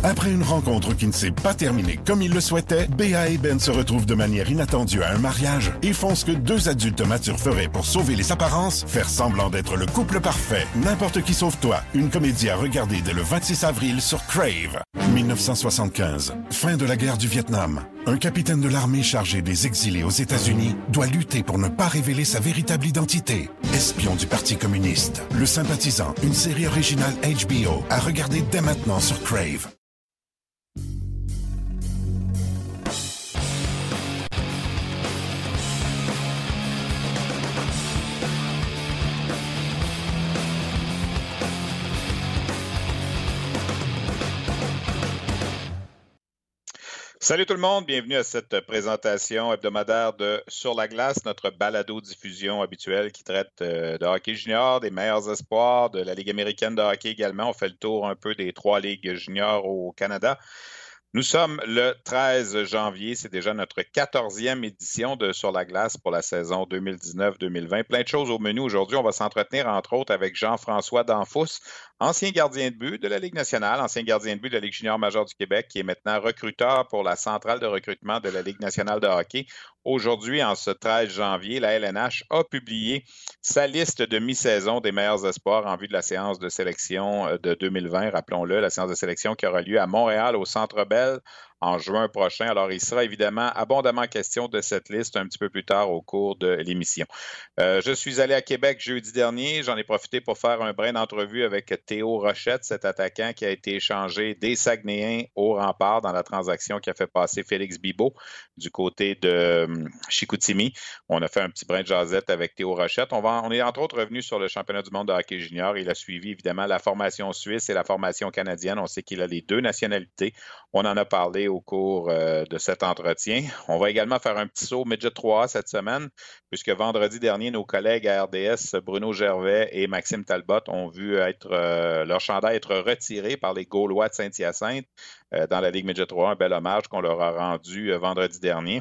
Après une rencontre qui ne s'est pas terminée comme il le souhaitait, Béa et Ben se retrouvent de manière inattendue à un mariage et font ce que deux adultes matures feraient pour sauver les apparences, faire semblant d'être le couple parfait. N'importe qui sauve toi, une comédie à regarder dès le 26 avril sur Crave. 1975, fin de la guerre du Vietnam. Un capitaine de l'armée chargé des exilés aux États-Unis doit lutter pour ne pas révéler sa véritable identité. Espion du Parti communiste. Le Sympathisant, une série originale HBO à regarder dès maintenant sur Crave. Salut tout le monde, bienvenue à cette présentation hebdomadaire de Sur la glace, notre balado-diffusion habituelle qui traite de hockey junior, des meilleurs espoirs, de la Ligue américaine de hockey également. On fait le tour un peu des 3 ligues juniors au Canada. Nous sommes le 13 janvier, c'est déjà notre 14e édition de Sur la glace pour la saison 2019-2020. Plein de choses au menu aujourd'hui. On va s'entretenir entre autres avec Jean-François Danfous, ancien gardien de but de la Ligue nationale, ancien gardien de but de la Ligue junior majeure du Québec, qui est maintenant recruteur pour la centrale de recrutement de la Ligue nationale de hockey. Aujourd'hui, en ce 13 janvier, la LNH a publié sa liste de mi-saison des meilleurs espoirs en vue de la séance de sélection de 2020. Rappelons-le, la séance de sélection qui aura lieu à Montréal, au Centre Bell, en juin prochain. Alors, il sera évidemment abondamment question de cette liste un petit peu plus tard au cours de l'émission. Je suis allé à Québec jeudi dernier. J'en ai profité pour faire un brin d'entrevue avec Théo Rochette, cet attaquant qui a été échangé des Saguenayens au Rempart dans la transaction qui a fait passer Félix Bibeau du côté de Chicoutimi. On a fait un petit brin de jasette avec Théo Rochette. On est entre autres revenu sur le championnat du monde de hockey junior. Il a suivi évidemment la formation suisse et la formation canadienne. On sait qu'il a les deux nationalités. On en a parlé au cours de cet entretien. On va également faire un petit saut Midget 3A cette semaine, puisque vendredi dernier, nos collègues à RDS, Bruno Gervais et Maxime Talbot, ont vu leur chandail être retiré par les Gaulois de Saint-Hyacinthe dans la Ligue Midget 3A. Un bel hommage qu'on leur a rendu vendredi dernier.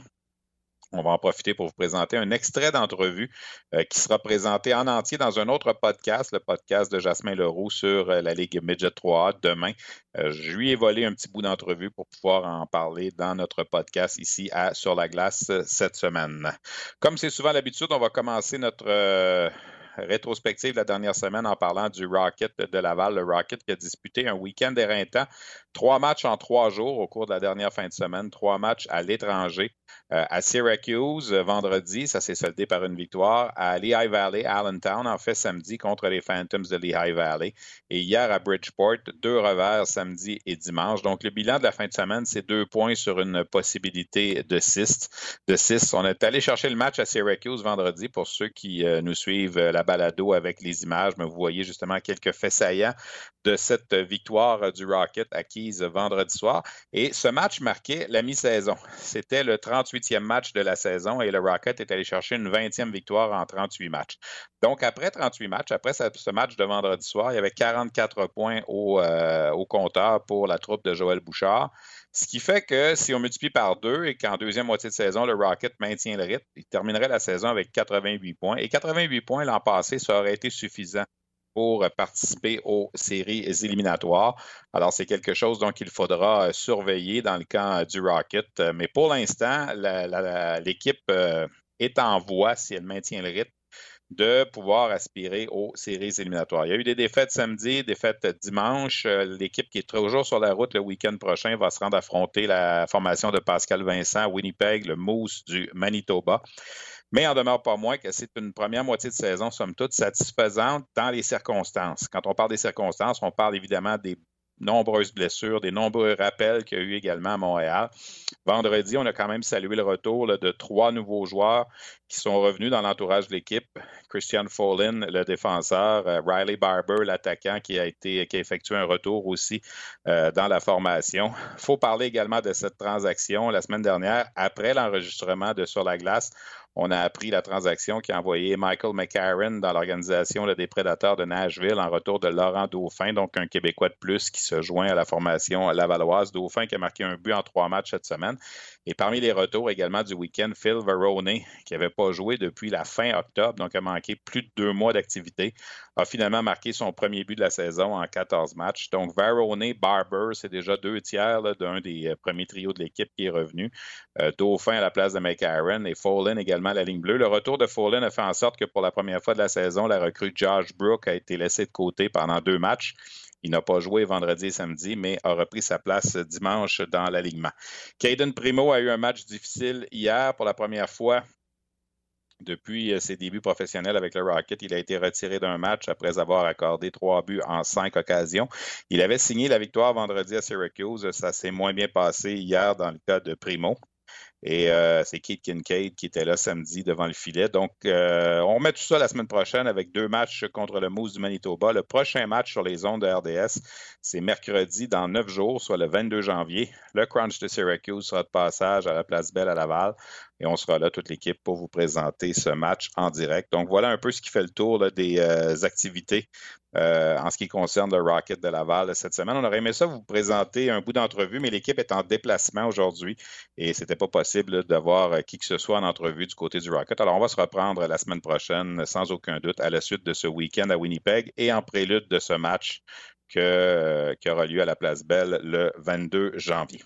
On va en profiter pour vous présenter un extrait d'entrevue qui sera présenté en entier dans un autre podcast, le podcast de Jasmin Leroux sur la Ligue Midget 3A demain. Je lui ai volé un petit bout d'entrevue pour pouvoir en parler dans notre podcast ici à Sur la glace cette semaine. Comme c'est souvent l'habitude, on va commencer notre rétrospective de la dernière semaine en parlant du Rocket de Laval. Le Rocket qui a disputé un week-end éreintant, 3 matchs en 3 jours au cours de la dernière fin de semaine, 3 matchs à l'étranger. À Syracuse, vendredi, ça s'est soldé par une victoire. À Lehigh Valley, Allentown, en fait, samedi, contre les Phantoms de Lehigh Valley. Et hier, à Bridgeport, 2 revers samedi et dimanche. Donc, le bilan de la fin de semaine, c'est 2 points sur une possibilité de 6. On est allé chercher le match à Syracuse vendredi pour ceux qui nous suivent la balado avec les images, mais vous voyez justement quelques faits saillants de cette victoire du Rocket acquise vendredi soir. Et ce match marquait la mi-saison. C'était le 38e match de la saison et le Rocket est allé chercher une 20e victoire en 38 matchs. Donc, après 38 matchs, après ce match de vendredi soir, il y avait 44 points au compteur pour la troupe de Joël Bouchard. Ce qui fait que si on multiplie par 2 et qu'en deuxième moitié de saison, le Rocket maintient le rythme, il terminerait la saison avec 88 points. Et 88 points l'an passé, ça aurait été suffisant pour participer aux séries éliminatoires. Alors, c'est quelque chose donc qu'il faudra surveiller dans le camp du Rocket. Mais pour l'instant, l'équipe est en voie, si elle maintient le rythme, de pouvoir aspirer aux séries éliminatoires. Il y a eu des défaites samedi, défaites dimanche. L'équipe qui est toujours sur la route le week-end prochain va se rendre affronter la formation de Pascal Vincent à Winnipeg, le Moose du Manitoba. Mais il n'en demeure pas moins que c'est une première moitié de saison, somme toute, satisfaisante dans les circonstances. Quand on parle des circonstances, on parle évidemment des nombreuses blessures, des nombreux rappels qu'il y a eu également à Montréal. Vendredi, on a quand même salué le retour de 3 nouveaux joueurs qui sont revenus dans l'entourage de l'équipe. Christian Folin, le défenseur, Riley Barber, l'attaquant qui a effectué un retour aussi dans la formation. Il faut parler également de cette transaction la semaine dernière, après l'enregistrement de Sur la glace. on a appris la transaction qui a envoyé Michael McCarron dans l'organisation des Prédateurs de Nashville en retour de Laurent Dauphin, donc un Québécois de plus qui se joint à la formation lavalloise. Dauphin qui a marqué un but en 3 matchs cette semaine. Et parmi les retours également du week-end, Phil Varone, qui n'avait pas joué depuis la fin octobre, donc a manqué plus de 2 mois d'activité, a finalement marqué son premier but de la saison en 14 matchs. Donc Varone, Barber, c'est déjà 2 tiers d'un des premiers trios de l'équipe qui est revenu. Dauphin à la place de McCarron et Folin également à la ligne bleue. Le retour de Folin a fait en sorte que pour la première fois de la saison, la recrue Josh Brook a été laissée de côté pendant 2 matchs. Il n'a pas joué vendredi et samedi, mais a repris sa place dimanche dans l'alignement. Caden Primo a eu un match difficile hier pour la première fois depuis ses débuts professionnels avec le Rocket. Il a été retiré d'un match après avoir accordé 3 buts en 5 occasions. Il avait signé la victoire vendredi à Syracuse. Ça s'est moins bien passé hier dans le cas de Primo. Et c'est Keith Kincaid qui était là samedi devant le filet. Donc, on remet tout ça la semaine prochaine avec 2 matchs contre le Moose du Manitoba. Le prochain match sur les ondes de RDS, c'est mercredi dans 9 jours, soit le 22 janvier. Le Crunch de Syracuse sera de passage à la Place Belle à Laval. Et on sera là, toute l'équipe, pour vous présenter ce match en direct. Donc, voilà un peu ce qui fait le tour là, des activités en ce qui concerne le Rocket de Laval cette semaine. On aurait aimé ça vous présenter un bout d'entrevue, mais l'équipe est en déplacement aujourd'hui et c'était pas possible d'avoir qui que ce soit en entrevue du côté du Rocket. Alors, on va se reprendre la semaine prochaine, sans aucun doute, à la suite de ce week-end à Winnipeg et en prélude de ce match qui aura lieu à la Place Belle le 22 janvier.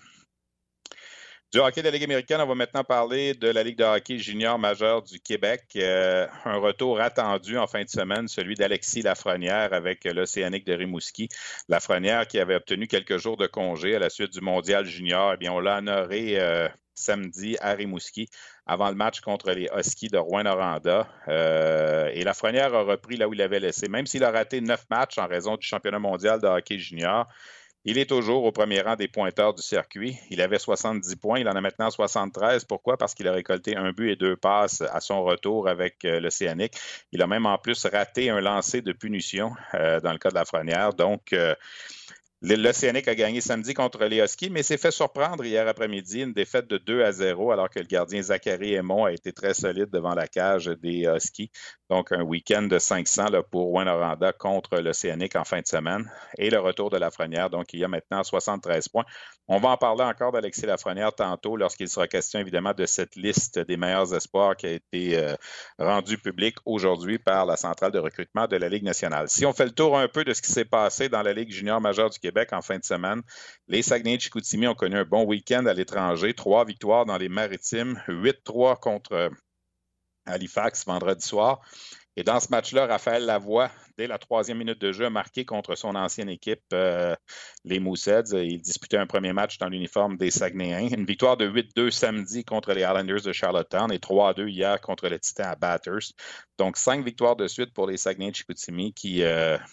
Du hockey de la Ligue américaine, on va maintenant parler de la Ligue de hockey junior majeure du Québec. Un retour attendu en fin de semaine, celui d'Alexis Lafrenière avec l'Océanique de Rimouski. Lafrenière qui avait obtenu quelques jours de congé à la suite du mondial junior. Eh bien, on l'a honoré samedi à Rimouski avant le match contre les Huskies de Rouyn-Noranda. Et Lafrenière a repris là où il avait laissé. Même s'il a raté 9 matchs en raison du championnat mondial de hockey junior, il est toujours au premier rang des pointeurs du circuit. Il avait 70 points, il en a maintenant 73. Pourquoi? Parce qu'il a récolté 1 but et 2 passes à son retour avec l'Océanique. Il a même en plus raté un lancer de punition dans le cas de Lafrenière. Donc, l'Océanique a gagné samedi contre les Huskies, mais s'est fait surprendre hier après-midi, une défaite de 2-0, alors que le gardien Zachary Aymon a été très solide devant la cage des Huskies. Donc, un week-end de 500 là, pour Rouyn-Noranda contre l'Océanique en fin de semaine. Et le retour de Lafrenière, donc il y a maintenant 73 points. On va en parler encore d'Alexis Lafrenière tantôt lorsqu'il sera question évidemment de cette liste des meilleurs espoirs qui a été rendue publique aujourd'hui par la centrale de recrutement de la Ligue nationale. Si on fait le tour un peu de ce qui s'est passé dans la Ligue junior majeure du Québec en fin de semaine, les Saguenay de Chicoutimi ont connu un bon week-end à l'étranger. 3 victoires dans les Maritimes, 8-3 contre Halifax vendredi soir. Et dans ce match-là, Raphaël Lavoie, dès la 3e minute de jeu, a marqué contre son ancienne équipe, les Mooseheads. Il disputait un premier match dans l'uniforme des Saguenayens. Une victoire de 8-2 samedi contre les Islanders de Charlottetown et 3-2 hier contre le Titan à Bathurst. Donc, 5 victoires de suite pour les Saguenay de Chicoutimi qui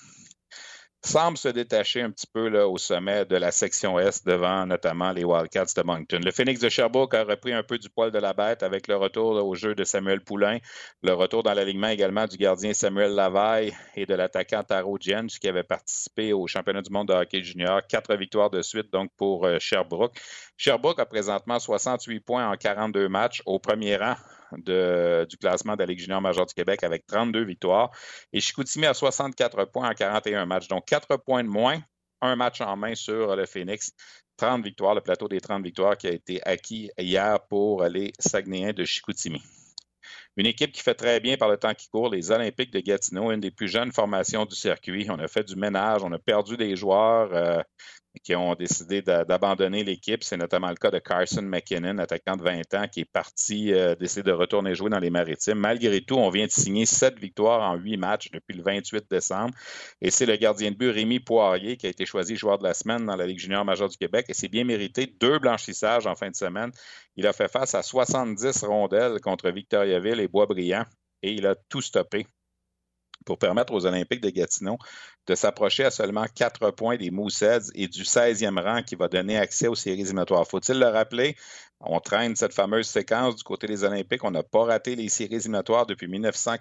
semble se détacher un petit peu là, au sommet de la section Est devant notamment les Wildcats de Moncton. Le Phoenix de Sherbrooke a repris un peu du poil de la bête avec le retour là, au jeu de Samuel Poulain, le retour dans l'alignement également du gardien Samuel Lavaille et de l'attaquant Taro Jens qui avait participé au championnat du monde de hockey junior. 4 victoires de suite donc pour Sherbrooke. Sherbrooke a présentement 68 points en 42 matchs au premier rang du classement de la Ligue junior majeure du Québec avec 32 victoires. Et Chicoutimi a 64 points en 41 matchs. Donc, 4 points de moins, un match en main sur le Phoenix. 30 victoires, le plateau des 30 victoires qui a été acquis hier pour les Saguenayens de Chicoutimi. Une équipe qui fait très bien par le temps qui court, les Olympiques de Gatineau, une des plus jeunes formations du circuit. On a fait du ménage, on a perdu des joueurs qui ont décidé d'abandonner l'équipe. C'est notamment le cas de Carson McKinnon, attaquant de 20 ans, qui est parti décider de retourner jouer dans les Maritimes. Malgré tout, on vient de signer 7 victoires en 8 matchs depuis le 28 décembre. Et c'est le gardien de but Rémi Poirier qui a été choisi joueur de la semaine dans la Ligue junior majeure du Québec. Et c'est bien mérité. 2 blanchissages en fin de semaine. Il a fait face à 70 rondelles contre Victoriaville et Boisbriand. Et il a tout stoppé pour permettre aux Olympiques de Gatineau de s'approcher à seulement 4 points des Mooseheads et du 16e rang qui va donner accès aux séries éliminatoires. Faut-il le rappeler, On traîne cette fameuse séquence du côté des Olympiques. On n'a pas raté les séries éliminatoires depuis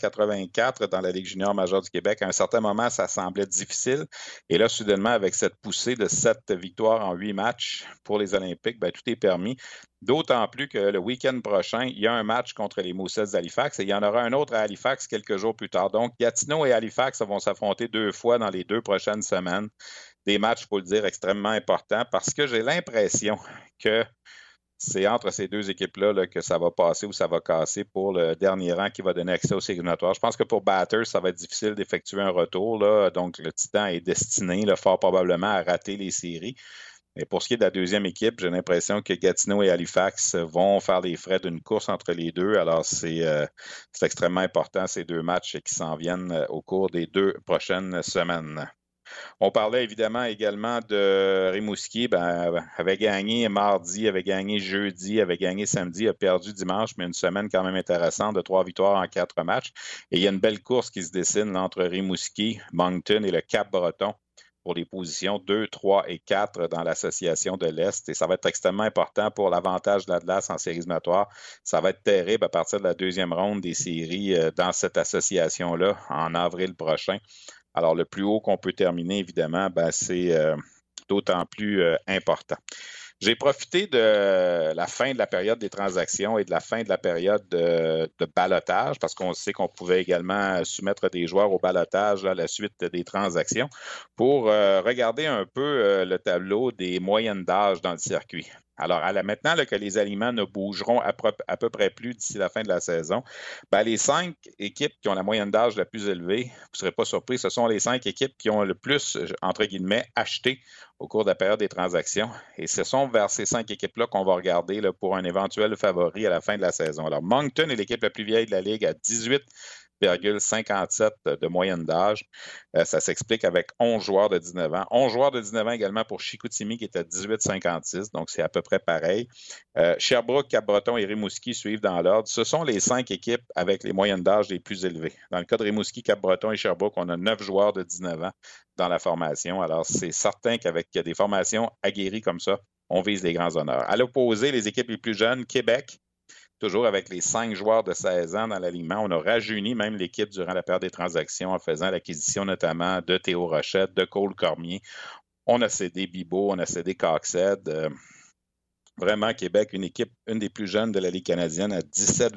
1984 dans la Ligue junior majeure du Québec. À un certain moment, ça semblait difficile. Et là, soudainement, avec cette poussée de 7 victoires en 8 matchs pour les Olympiques, bien, tout est permis. D'autant plus que le week-end prochain, il y a un match contre les Moussets d'Halifax et il y en aura un autre à Halifax quelques jours plus tard. Donc, Gatineau et Halifax vont s'affronter 2 fois dans les 2 prochaines semaines. Des matchs, il faut le dire, extrêmement importants parce que j'ai l'impression que c'est entre ces 2 équipes-là là, que ça va passer ou ça va casser pour le dernier rang qui va donner accès aux séries éliminatoires. Je pense que pour Batters, ça va être difficile d'effectuer un retour. Là. Donc, le Titan est destiné là, fort probablement à rater les séries. Mais pour ce qui est de la deuxième équipe, j'ai l'impression que Gatineau et Halifax vont faire les frais d'une course entre les deux. Alors, c'est extrêmement important, ces 2 matchs qui s'en viennent au cours des 2 prochaines semaines. On parlait évidemment également de Rimouski, avait gagné mardi, avait gagné jeudi, avait gagné samedi, a perdu dimanche, mais une semaine quand même intéressante de 3 victoires en 4 matchs. Et il y a une belle course qui se dessine là, entre Rimouski, Moncton et le Cap-Breton pour les positions 2, 3 et 4 dans l'association de l'Est. Et ça va être extrêmement important pour l'avantage de l'Atlas en séries éliminatoires. Ça va être terrible à partir de la 2e ronde des séries dans cette association-là en avril prochain. Alors, le plus haut qu'on peut terminer, évidemment, c'est d'autant plus important. J'ai profité de la fin de la période des transactions et de la fin de la période de ballottage, parce qu'on sait qu'on pouvait également soumettre des joueurs au ballottage à la suite des transactions, pour regarder un peu le tableau des moyennes d'âge dans le circuit. Alors, maintenant là, que les aliments ne bougeront à peu près plus d'ici la fin de la saison, les 5 équipes qui ont la moyenne d'âge la plus élevée, vous ne serez pas surpris, ce sont les 5 équipes qui ont le plus, entre guillemets, acheté au cours de la période des transactions. Et ce sont vers ces 5 équipes-là qu'on va regarder là, pour un éventuel favori à la fin de la saison. Alors, Moncton est l'équipe la plus vieille de la Ligue à 18,57 de moyenne d'âge. Ça s'explique avec 11 joueurs de 19 ans. 11 joueurs de 19 ans également pour Chicoutimi qui est à 18,56, donc c'est à peu près pareil. Sherbrooke, Cap-Breton et Rimouski suivent dans l'ordre. Ce sont les 5 équipes avec les moyennes d'âge les plus élevées. Dans le cas de Rimouski, Cap-Breton et Sherbrooke, on a 9 joueurs de 19 ans dans la formation. Alors, c'est certain qu'avec des formations aguerries comme ça, on vise les grands honneurs. À l'opposé, les équipes les plus jeunes, Québec, toujours avec les 5 joueurs de 16 ans dans l'alignement. On a rajeuni même l'équipe durant la période des transactions en faisant l'acquisition notamment de Théo Rochette, de Cole Cormier. On a cédé Bibeau, on a cédé Coxhead. Vraiment, Québec, une équipe, une des plus jeunes de la Ligue canadienne à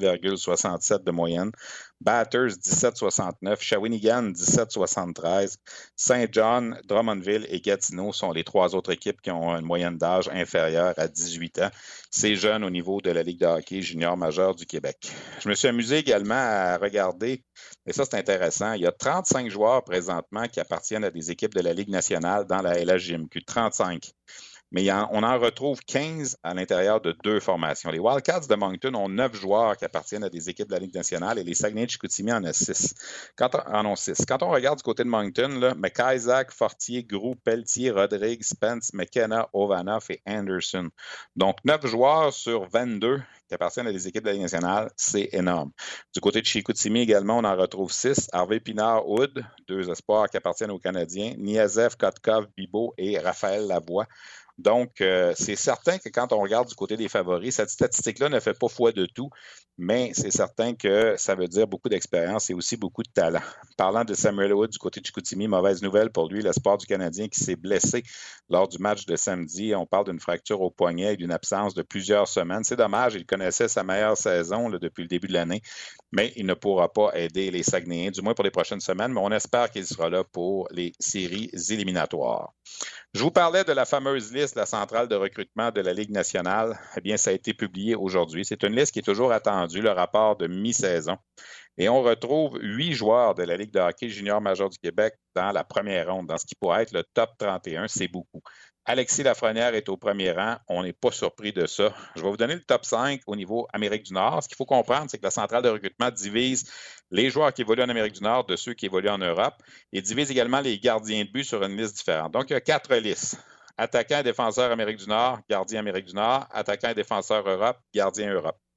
17,67 de moyenne. Batters, 17,69. Shawinigan, 17,73. Saint John, Drummondville et Gatineau sont les 3 autres équipes qui ont une moyenne d'âge inférieure à 18 ans. C'est jeune au niveau de la Ligue de hockey junior majeure du Québec. Je me suis amusé également à regarder, et ça c'est intéressant, il y a 35 joueurs présentement qui appartiennent à des équipes de la Ligue nationale dans la LHJMQ. 35. Mais on en retrouve 15 à l'intérieur de 2 formations. Les Wildcats de Moncton ont 9 joueurs qui appartiennent à des équipes de la Ligue nationale et les Saguenay de Chicoutimi en ont 6. Quand on regarde du côté de Moncton, là, McIsaac, Fortier, Groux, Pelletier, Rodrigue, Spence, McKenna, Ovanoff et Anderson. Donc, 9 joueurs sur 22 qui appartiennent à des équipes de la Ligue nationale, c'est énorme. Du côté de Chicoutimi également, on en retrouve 6. Harvey Pinard, Hood, 2 espoirs qui appartiennent aux Canadiens. Niazev, Kotkov, Bibeau et Raphaël Lavoie. Donc, c'est certain que quand on regarde du côté des favoris, cette statistique-là ne fait pas foi de tout, mais c'est certain que ça veut dire beaucoup d'expérience et aussi beaucoup de talent. Parlant de Samuel Wood du côté de Chicoutimi, mauvaise nouvelle pour lui, l'espoir du Canadien qui s'est blessé lors du match de samedi. On parle d'une fracture au poignet et d'une absence de plusieurs semaines. C'est dommage, il connaissait sa meilleure saison là, depuis le début de l'année, mais il ne pourra pas aider les Saguenayens, du moins pour les prochaines semaines, mais on espère qu'il sera là pour les séries éliminatoires. Je vous parlais de la fameuse liste de la centrale de recrutement de la Ligue nationale. Eh bien, ça a été publié aujourd'hui. C'est une liste qui est toujours attendue, le rapport de mi-saison. Et on retrouve 8 joueurs de la Ligue de hockey junior majeur du Québec dans la première ronde, dans ce qui pourrait être le top 31. C'est beaucoup. Alexis Lafrenière est au premier rang. On n'est pas surpris de ça. Je vais vous donner le top 5 au niveau Amérique du Nord. Ce qu'il faut comprendre, c'est que la centrale de recrutement divise les joueurs qui évoluent en Amérique du Nord de ceux qui évoluent en Europe et divise également les gardiens de but sur une liste différente. Donc, il y a 4 listes. Attaquant et défenseur Amérique du Nord, gardien Amérique du Nord. Attaquant et défenseur Europe, gardien Europe.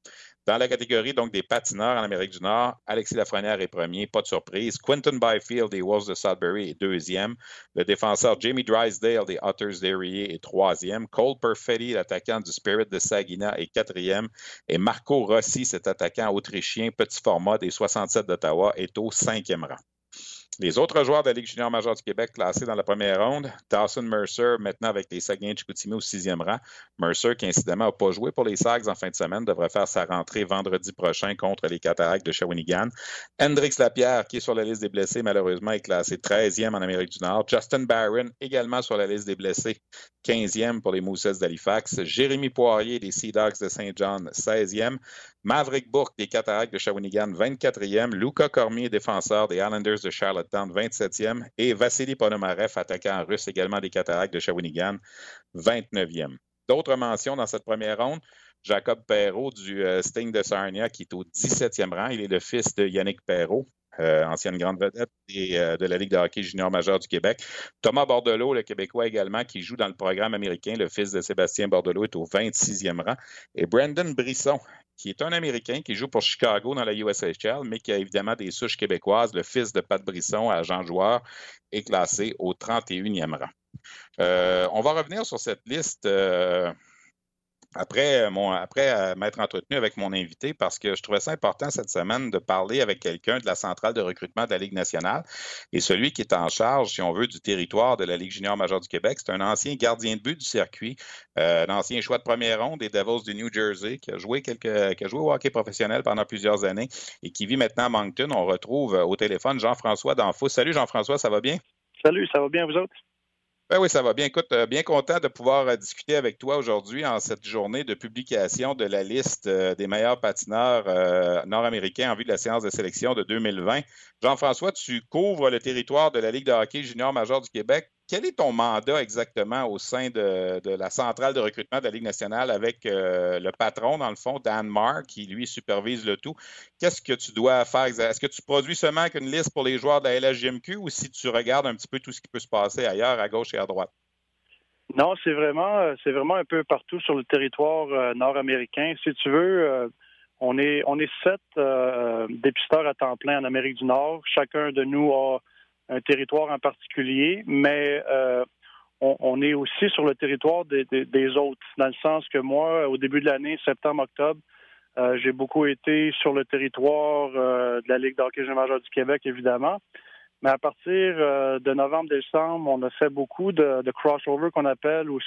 Dans la catégorie donc des patineurs en Amérique du Nord, Alexis Lafrenière est premier, pas de surprise. Quentin Byfield des Wolves de Sudbury est deuxième. Le défenseur Jamie Drysdale des Otters d'Erie est troisième. Cole Perfetti, l'attaquant du Spirit de Saginaw, est quatrième. Et Marco Rossi, cet attaquant autrichien petit format des 67 d'Ottawa, est au cinquième rang. Les autres joueurs de la Ligue junior majeure du Québec classés dans la première ronde, Dawson Mercer, maintenant avec les Saguenay de Chicoutimi au sixième rang. Mercer, qui incidemment n'a pas joué pour les Sags en fin de semaine, devrait faire sa rentrée vendredi prochain contre les Cataractes de Shawinigan. Hendrix Lapierre, qui est sur la liste des blessés, malheureusement, est classé 13e en Amérique du Nord. Justin Barron, également sur la liste des blessés, 15e pour les Moussets d'Halifax. Jérémy Poirier des Sea Dogs de Saint John, 16e. Maverick Bourque des Cataractes de Shawinigan, 24e. Luca Cormier, défenseur des Islanders de Charlottetown, 27e. Et Vassili Ponomarev, attaquant russe également des Cataractes de Shawinigan, 29e. D'autres mentions dans cette première ronde. Jacob Perreault du Sting de Sarnia, qui est au 17e rang. Il est le fils de Yannick Perreault, ancienne grande vedette de la Ligue de hockey junior majeur du Québec. Thomas Bordelot, le Québécois également, qui joue dans le programme américain. Le fils de Sébastien Bordelot est au 26e rang. Et Brandon Brisson, qui est un Américain qui joue pour Chicago dans la USHL, mais qui a évidemment des souches québécoises. Le fils de Pat Brisson, agent joueur, est classé au 31e rang. On va revenir sur cette liste après m'être entretenu avec mon invité, parce que je trouvais ça important cette semaine de parler avec quelqu'un de la centrale de recrutement de la Ligue nationale, et celui qui est en charge, si on veut, du territoire de la Ligue junior majeure du Québec. C'est un ancien gardien de but du circuit, un ancien choix de première ronde des Devils du New Jersey, qui a joué au hockey professionnel pendant plusieurs années et qui vit maintenant à Moncton. On retrouve au téléphone Jean-François Danfous. Salut Jean-François, ça va bien? Salut, ça va bien vous autres? Ben oui, ça va bien. Écoute, bien content de pouvoir discuter avec toi aujourd'hui en cette journée de publication de la liste des meilleurs patineurs nord-américains en vue de la séance de sélection de 2020. Jean-François, tu couvres le territoire de la Ligue de hockey junior majeure du Québec. Quel est ton mandat exactement au sein de la centrale de recrutement de la Ligue nationale avec le patron, dans le fond, Dan Marr, qui, lui, supervise le tout? Qu'est-ce que tu dois faire? Est-ce que tu produis seulement qu'une liste pour les joueurs de la LHJMQ ou si tu regardes un petit peu tout ce qui peut se passer ailleurs, à gauche et à droite? Non, c'est vraiment un peu partout sur le territoire nord-américain. Si tu veux, on est 7 dépisteurs à temps plein en Amérique du Nord. Chacun de nous a un territoire en particulier, mais on est aussi sur le territoire des autres, dans le sens que moi, au début de l'année, septembre-octobre, j'ai beaucoup été sur le territoire de la Ligue de hockey junior majeur du Québec, évidemment. Mais à partir de novembre-décembre, on a fait beaucoup de crossover qu'on appelle, où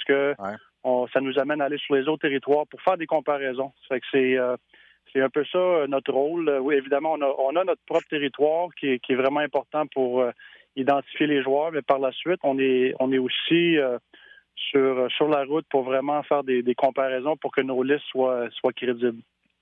ça nous amène à aller sur les autres territoires pour faire des comparaisons. Ça fait que c'est un peu ça notre rôle. Oui, évidemment, on a notre propre territoire qui est vraiment important pour identifier les joueurs, mais par la suite, on est aussi sur la route pour vraiment faire des comparaisons pour que nos listes soient crédibles.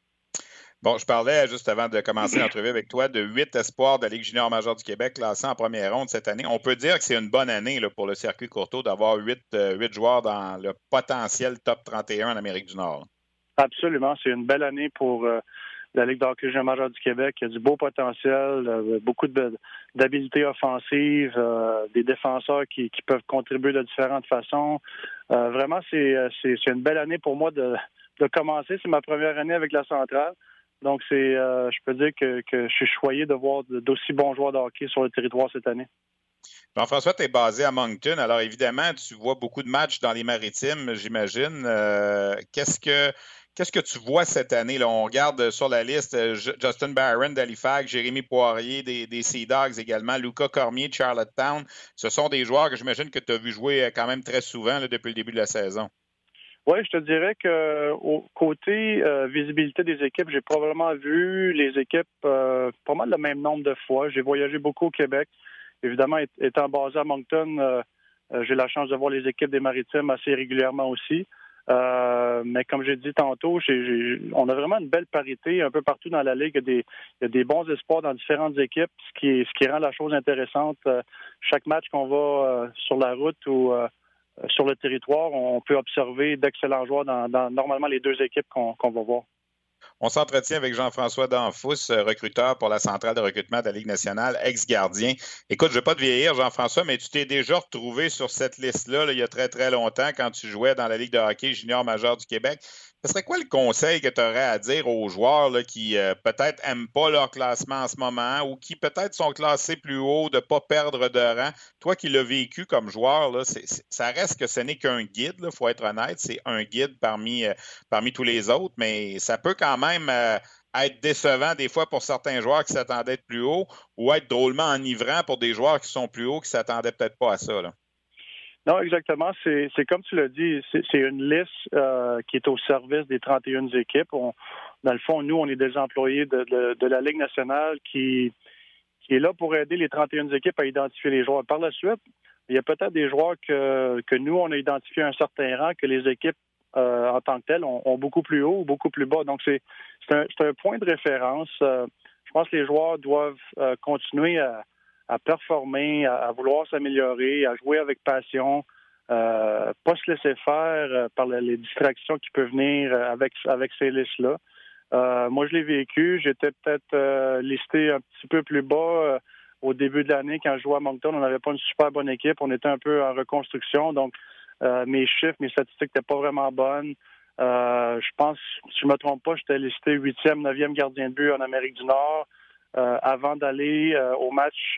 Bon, je parlais juste avant de commencer l'entrevue avec toi de 8 espoirs de la Ligue junior majeure du Québec classés en première ronde cette année. On peut dire que c'est une bonne année là, pour le circuit Courteau d'avoir 8 joueurs dans le potentiel top 31 en Amérique du Nord. Absolument. C'est une belle année pour la Ligue de hockey junior majeure du Québec. Il y a du beau potentiel, beaucoup d'habiletés offensives, des défenseurs qui peuvent contribuer de différentes façons. Vraiment, c'est une belle année pour moi de commencer. C'est ma première année avec la centrale. Donc, je peux dire que je suis choyé de voir d'aussi bons joueurs de hockey sur le territoire cette année. Jean-François, tu es basé à Moncton. Alors, évidemment, tu vois beaucoup de matchs dans les Maritimes, j'imagine. Qu'est-ce que tu vois cette année? Là? On regarde sur la liste Justin Barron d'Halifax, Jérémy Poirier des Sea Dogs également, Luca Cormier de Charlottetown. Ce sont des joueurs que j'imagine que tu as vu jouer quand même très souvent là, depuis le début de la saison. Oui, je te dirais que au côté visibilité des équipes, j'ai probablement vu les équipes pas mal le même nombre de fois. J'ai voyagé beaucoup au Québec. Évidemment, étant basé à Moncton, j'ai la chance de voir les équipes des Maritimes assez régulièrement aussi. Mais comme j'ai dit tantôt, on a vraiment une belle parité un peu partout dans la Ligue. Il y a des bons espoirs dans différentes équipes, ce qui rend la chose intéressante. Chaque match qu'on va sur la route ou sur le territoire, on peut observer d'excellents joueurs dans normalement les deux équipes qu'on va voir. On s'entretient avec Jean-François Danfous, recruteur pour la centrale de recrutement de la Ligue nationale, ex-gardien. Écoute, je ne veux pas te vieillir, Jean-François, mais tu t'es déjà retrouvé sur cette liste-là il y a très, très longtemps quand tu jouais dans la Ligue de hockey junior majeur du Québec. Ce serait quoi le conseil que tu aurais à dire aux joueurs qui peut-être n'aiment pas leur classement en ce moment ou qui peut-être sont classés plus haut, de ne pas perdre de rang? Toi qui l'as vécu comme joueur, ça reste que ce n'est qu'un guide, il faut être honnête, c'est un guide parmi tous les autres, mais ça peut quand même être décevant des fois pour certains joueurs qui s'attendaient à être plus haut ou être drôlement enivrant pour des joueurs qui sont plus hauts qui ne s'attendaient peut-être pas à ça. Là. Non, exactement. C'est comme tu l'as dit, c'est une liste qui est au service des 31 équipes. Dans le fond, nous, on est des employés de la Ligue nationale qui est là pour aider les 31 équipes à identifier les joueurs. Par la suite, il y a peut-être des joueurs que nous, on a identifié un certain rang, que les équipes en tant que telles ont beaucoup plus haut ou beaucoup plus bas. Donc, c'est un point de référence. Je pense que les joueurs doivent continuer à performer, à vouloir s'améliorer, à jouer avec passion, pas se laisser faire par les distractions qui peuvent venir avec ces listes-là. Moi, je l'ai vécu. J'étais peut-être listé un petit peu plus bas au début de l'année quand je jouais à Moncton. On n'avait pas une super bonne équipe. On était un peu en reconstruction. Donc, mes chiffres, mes statistiques n'étaient pas vraiment bonnes. Je pense, si je ne me trompe pas, j'étais listé 8e, 9e gardien de but en Amérique du Nord avant d'aller au match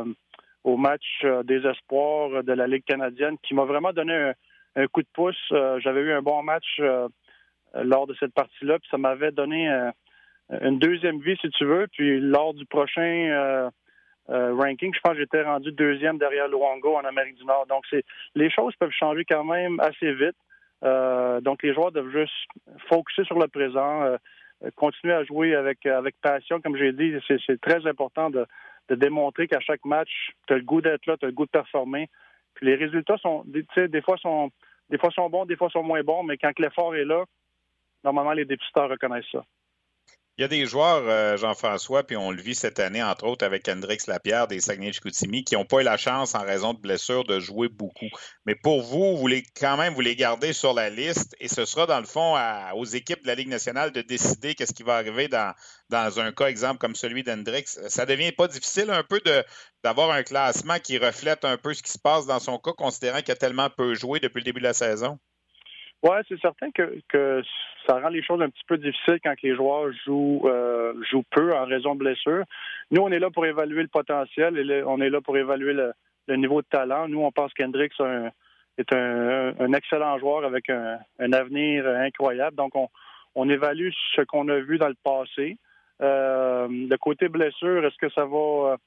des espoirs de la Ligue canadienne qui m'a vraiment donné un coup de pouce. J'avais eu un bon match lors de cette partie-là, puis ça m'avait donné une deuxième vie, si tu veux. Puis lors du prochain ranking, je pense que j'étais rendu 2e derrière Luongo en Amérique du Nord. Donc, les choses peuvent changer quand même assez vite. Donc, les joueurs doivent juste focuser sur le présent, continuer à jouer avec passion. Comme j'ai dit, c'est très important de démontrer qu'à chaque match, tu as le goût d'être là, tu as le goût de performer. Puis les résultats des fois sont bons, des fois sont moins bons, mais quand l'effort est là, normalement, les dépisteurs reconnaissent ça. Il y a des joueurs, Jean-François, puis on le vit cette année, entre autres, avec Hendrix Lapierre des Saguenay-Chicoutimi, qui n'ont pas eu la chance, en raison de blessures, de jouer beaucoup. Mais pour vous, vous les gardez sur la liste et ce sera, dans le fond, aux équipes de la Ligue nationale de décider qu'est-ce qui va arriver dans un cas, exemple, comme celui d'Hendrix. Ça devient pas difficile un peu d'avoir un classement qui reflète un peu ce qui se passe dans son cas, considérant qu'il a tellement peu joué depuis le début de la saison? Oui, c'est certain que ça rend les choses un petit peu difficiles quand les joueurs jouent peu en raison de blessures. Nous, on est là pour évaluer le potentiel et on est là pour évaluer le niveau de talent. Nous, on pense qu'Hendrix est un excellent joueur avec un avenir incroyable. Donc, on évalue ce qu'on a vu dans le passé. Le côté blessure, est-ce que ça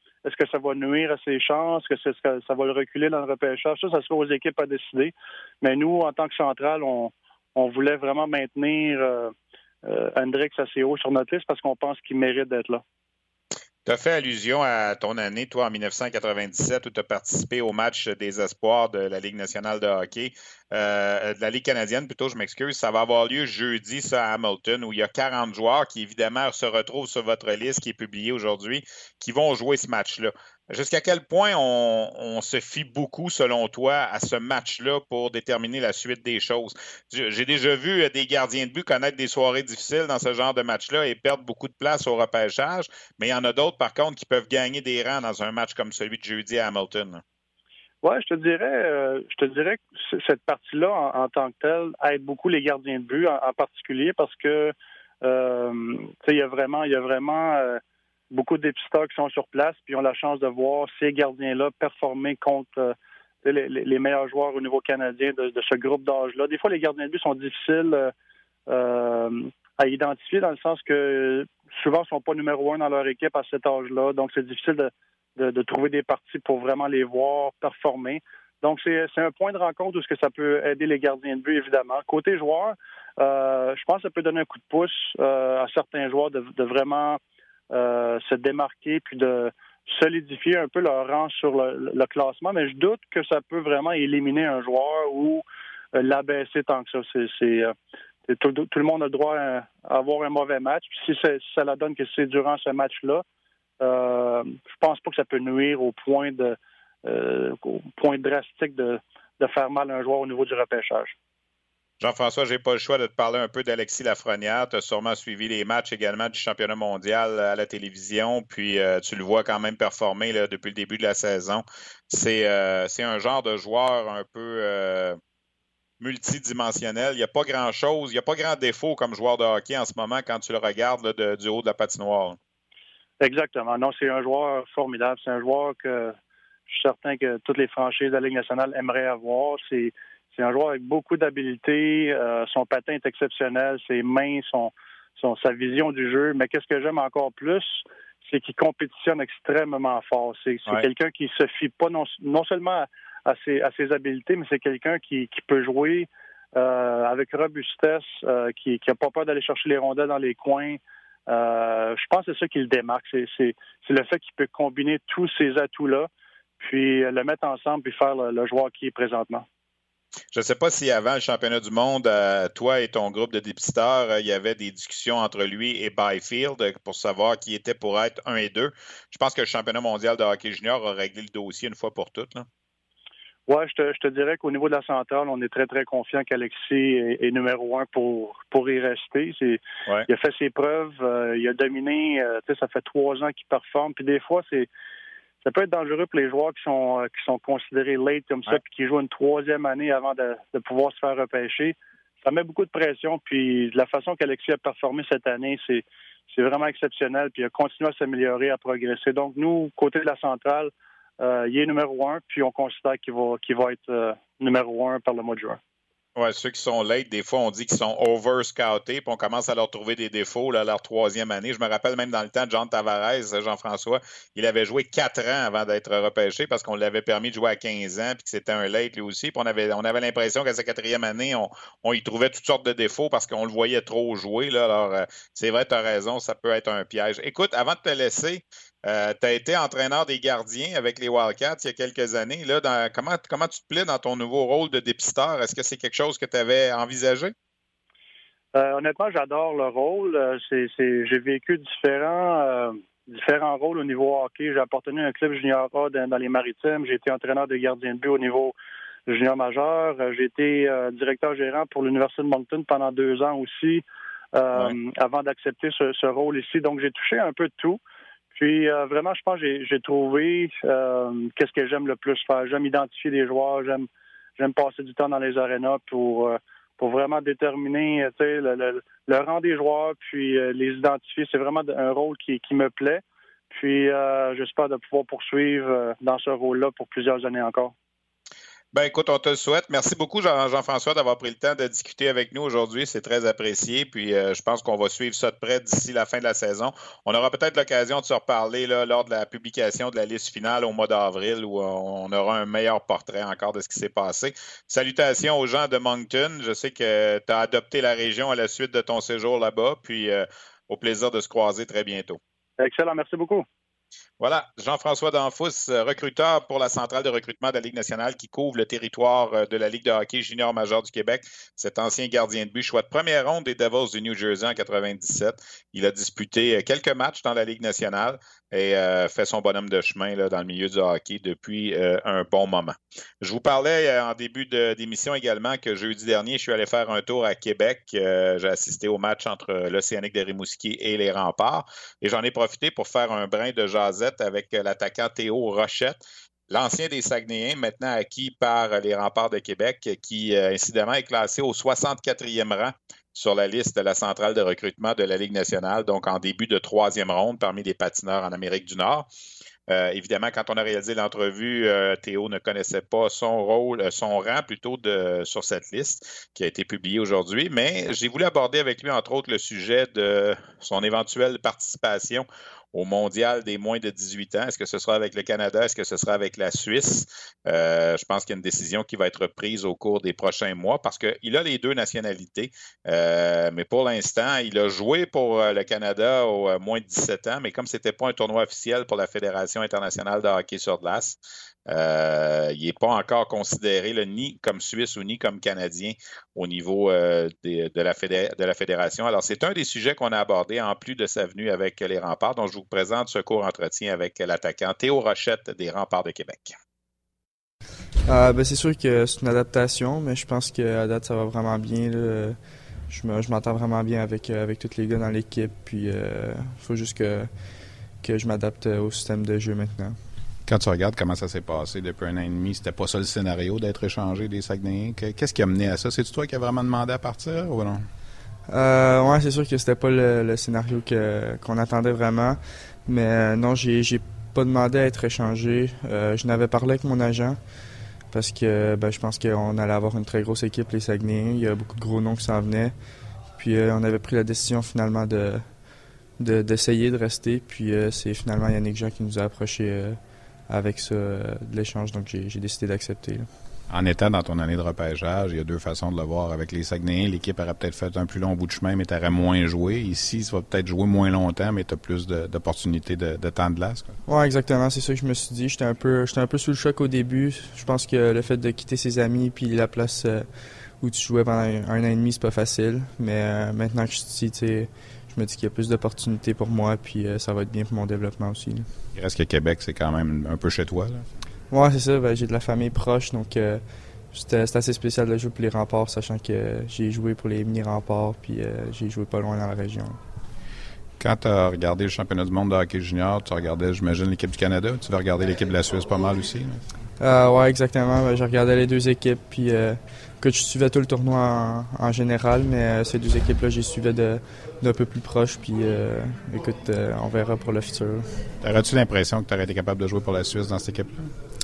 va nuire à ses chances? Est-ce que ça va le reculer dans le repêchage? Ça sera aux équipes à décider. Mais nous, en tant que centrale, on voulait vraiment maintenir Hendrix assez haut sur notre liste parce qu'on pense qu'il mérite d'être là. Tu as fait allusion à ton année, toi, en 1997, où tu as participé au match des espoirs de la Ligue nationale de hockey, de la Ligue canadienne, plutôt, je m'excuse. Ça va avoir lieu jeudi, ça, à Hamilton, où il y a 40 joueurs qui, évidemment, se retrouvent sur votre liste qui est publiée aujourd'hui, qui vont jouer ce match-là. Jusqu'à quel point on se fie beaucoup, selon toi, à ce match-là pour déterminer la suite des choses? J'ai déjà vu des gardiens de but connaître des soirées difficiles dans ce genre de match-là et perdre beaucoup de place au repêchage, mais il y en a d'autres, par contre, qui peuvent gagner des rangs dans un match comme celui de jeudi à Hamilton. Oui, je te dirais que cette partie-là, en tant que telle, aide beaucoup les gardiens de but, en particulier, parce que il y a vraiment beaucoup de dépisteurs qui sont sur place, puis ont la chance de voir ces gardiens-là performer contre les meilleurs joueurs au niveau canadien de ce groupe d'âge-là. Des fois, les gardiens de but sont difficiles à identifier, dans le sens que souvent, ils ne sont pas numéro 1 dans leur équipe à cet âge-là. Donc, c'est difficile de trouver des parties pour vraiment les voir performer. Donc, c'est un point de rencontre où ça peut aider les gardiens de but, évidemment. Côté joueur, je pense que ça peut donner un coup de pouce à certains joueurs de vraiment se démarquer puis de solidifier un peu leur rang sur le classement. Mais je doute que ça peut vraiment éliminer un joueur ou l'abaisser tant que ça. Tout le monde a le droit à avoir un mauvais match. Puis si ça la donne que c'est durant ce match-là, je pense pas que ça peut nuire au point drastique de faire mal à un joueur au niveau du repêchage. Jean-François, je n'ai pas le choix de te parler un peu d'Alexis Lafrenière. Tu as sûrement suivi les matchs également du championnat mondial à la télévision, puis tu le vois quand même performer là, depuis le début de la saison. C'est un genre de joueur un peu multidimensionnel. Il n'y a pas grand-chose, il n'y a pas grand défaut comme joueur de hockey en ce moment quand tu le regardes là, du haut de la patinoire. Exactement. Non, c'est un joueur formidable. C'est un joueur que je suis certain que toutes les franchises de la Ligue nationale aimeraient avoir. C'est un joueur avec beaucoup d'habileté. Son patin est exceptionnel. Ses mains, sa vision du jeu. Mais qu'est-ce que j'aime encore plus, c'est qu'il compétitionne extrêmement fort. C'est quelqu'un qui se fie pas non seulement à ses habiletés, mais c'est quelqu'un qui peut jouer avec robustesse, qui n'a pas peur d'aller chercher les rondelles dans les coins. Je pense que c'est ça qui le démarque. C'est le fait qu'il peut combiner tous ces atouts-là, puis le mettre ensemble, puis faire le joueur qui est présentement. Je ne sais pas si avant le championnat du monde, toi et ton groupe de dépisteurs, il y avait des discussions entre lui et Byfield pour savoir qui était pour être 1 et 2. Je pense que le championnat mondial de hockey junior a réglé le dossier une fois pour toutes. Oui, je te dirais qu'au niveau de la centrale, on est très, très confiant qu'Alexis est numéro 1 pour y rester. Ouais. Il a fait ses preuves, il a dominé, ça fait 3 ans qu'il performe. Puis des fois, ça peut être dangereux pour les joueurs qui sont considérés late comme ça, puis qui jouent une 3e année avant de pouvoir se faire repêcher. Ça met beaucoup de pression, puis de la façon qu'Alexis a performé cette année, c'est vraiment exceptionnel, puis il a continué à s'améliorer, à progresser. Donc, nous, côté de la centrale, il est numéro 1, puis on considère qu'il va être numéro 1 par le mois de juin. Oui, ceux qui sont late, des fois, on dit qu'ils sont over-scoutés, puis on commence à leur trouver des défauts là, à leur 3e année. Je me rappelle même dans le temps de John Tavares, Jean-François, il avait joué 4 ans avant d'être repêché parce qu'on l'avait permis de jouer à 15 ans, puis que c'était un late lui aussi. Puis on avait l'impression qu'à sa 4e année, on y trouvait toutes sortes de défauts parce qu'on le voyait trop jouer. Là. Alors, c'est vrai, tu as raison, ça peut être un piège. Écoute, avant de te laisser, tu as été entraîneur des gardiens avec les Wildcats il y a quelques années. Là, comment tu te plais dans ton nouveau rôle de dépisteur? Est-ce que c'est quelque chose que tu avais envisagé? Honnêtement, j'adore le rôle. J'ai vécu différents rôles au niveau hockey. J'ai appartenu à un club junior A dans les Maritimes. J'ai été entraîneur de gardien de but au niveau junior majeur. J'ai été directeur gérant pour l'Université de Moncton pendant 2 ans aussi, avant d'accepter ce rôle ici. Donc, j'ai touché un peu de tout. Puis vraiment, je pense que j'ai trouvé qu'est-ce que j'aime le plus faire. J'aime identifier les joueurs, j'aime passer du temps dans les arénas pour vraiment déterminer le rang des joueurs, puis les identifier. C'est vraiment un rôle qui me plaît. Puis j'espère de pouvoir poursuivre dans ce rôle-là pour plusieurs années encore. Ben écoute, on te le souhaite. Merci beaucoup, Jean-François, d'avoir pris le temps de discuter avec nous aujourd'hui. C'est très apprécié. Puis je pense qu'on va suivre ça de près d'ici la fin de la saison. On aura peut-être l'occasion de se reparler là, lors de la publication de la liste finale au mois d'avril où on aura un meilleur portrait encore de ce qui s'est passé. Salutations aux gens de Moncton. Je sais que tu as adopté la région à la suite de ton séjour là-bas. Puis au plaisir de se croiser très bientôt. Excellent. Merci beaucoup. Voilà, Jean-François Danfous, recruteur pour la centrale de recrutement de la Ligue nationale qui couvre le territoire de la Ligue de hockey junior majeur du Québec. Cet ancien gardien de but, choix de première ronde des Devils du New Jersey en 97. Il a disputé quelques matchs dans la Ligue nationale et fait son bonhomme de chemin là, dans le milieu du hockey depuis un bon moment. Je vous parlais en début d'émission également que jeudi dernier, je suis allé faire un tour à Québec. J'ai assisté au match entre l'Océanique de Rimouski et les Remparts et j'en ai profité pour faire un brin de jasette avec l'attaquant Théo Rochette, l'ancien des Saguenayens, maintenant acquis par les Remparts de Québec, qui incidemment est classé au 64e rang sur la liste de la centrale de recrutement de la Ligue nationale, donc en début de 3e ronde parmi les patineurs en Amérique du Nord. Évidemment, quand on a réalisé l'entrevue, Théo ne connaissait pas son rang plutôt sur cette liste qui a été publiée aujourd'hui, mais j'ai voulu aborder avec lui, entre autres, le sujet de son éventuelle participation au mondial des moins de 18 ans. Est-ce que ce sera avec le Canada? Est-ce que ce sera avec la Suisse? Je pense qu'il y a une décision qui va être prise au cours des prochains mois parce qu'il a les 2 nationalités. Mais pour l'instant, il a joué pour le Canada au moins de 17 ans, mais comme ce n'était pas un tournoi officiel pour la Fédération internationale de hockey sur glace, il n'est pas encore considéré là, ni comme Suisse ou ni comme Canadien au niveau de la Fédération. Alors, c'est un des sujets qu'on a abordé en plus de sa venue avec les Remparts. Donc, je vous présente ce court entretien avec l'attaquant Théo Rochette des Remparts de Québec. C'est sûr que c'est une adaptation, mais je pense qu'à date, ça va vraiment bien. Là. Je m'entends vraiment bien avec tous les gars dans l'équipe. Puis, il faut juste que je m'adapte au système de jeu maintenant. Quand tu regardes comment ça s'est passé depuis 1 an et demi, c'était pas ça le scénario d'être échangé des Saguenayens. Qu'est-ce qui a mené à ça? C'est-tu toi qui as vraiment demandé à partir ou non? Ouais, c'est sûr que c'était pas le scénario qu'on attendait vraiment. Mais non, j'ai pas demandé à être échangé. Je n'avais parlé avec mon agent parce que je pense qu'on allait avoir une très grosse équipe, les Saguenayens. Il y a beaucoup de gros noms qui s'en venaient. Puis on avait pris la décision finalement d'essayer de rester. Puis c'est finalement Yannick Jean qui nous a approchés avec ça de l'échange. Donc j'ai décidé d'accepter. Là. En étant dans ton année de repêchage, il y a 2 façons de le voir. Avec les Saguenayens, l'équipe aurait peut-être fait un plus long bout de chemin, mais tu aurais moins joué. Ici, ça va peut-être jouer moins longtemps, mais tu as plus d'opportunités de temps de glace. Oui, exactement. C'est ça que je me suis dit. J'étais un peu sous le choc au début. Je pense que le fait de quitter ses amis puis la place où tu jouais pendant 1 an et demi, c'est pas facile. Mais maintenant que je suis ici, je me dis qu'il y a plus d'opportunités pour moi, puis ça va être bien pour mon développement aussi. Là. Il reste que Québec, c'est quand même un peu chez toi, là. Oui, c'est ça. J'ai de la famille proche, donc c'était assez spécial de jouer pour les Remparts, sachant que j'ai joué pour les mini-Remparts, puis j'ai joué pas loin dans la région. Quand tu as regardé le championnat du monde de hockey junior, tu regardais, j'imagine, l'équipe du Canada. Tu vas regarder l'équipe de la Suisse pas mal aussi, là? Oui, exactement. Je regardais les 2 équipes, puis que je suivais tout le tournoi en général, mais ces 2 équipes-là, j'y suivais d'un peu plus proche, puis écoute, on verra pour le futur. Aurais-tu l'impression que tu aurais été capable de jouer pour la Suisse dans cette équipe-là?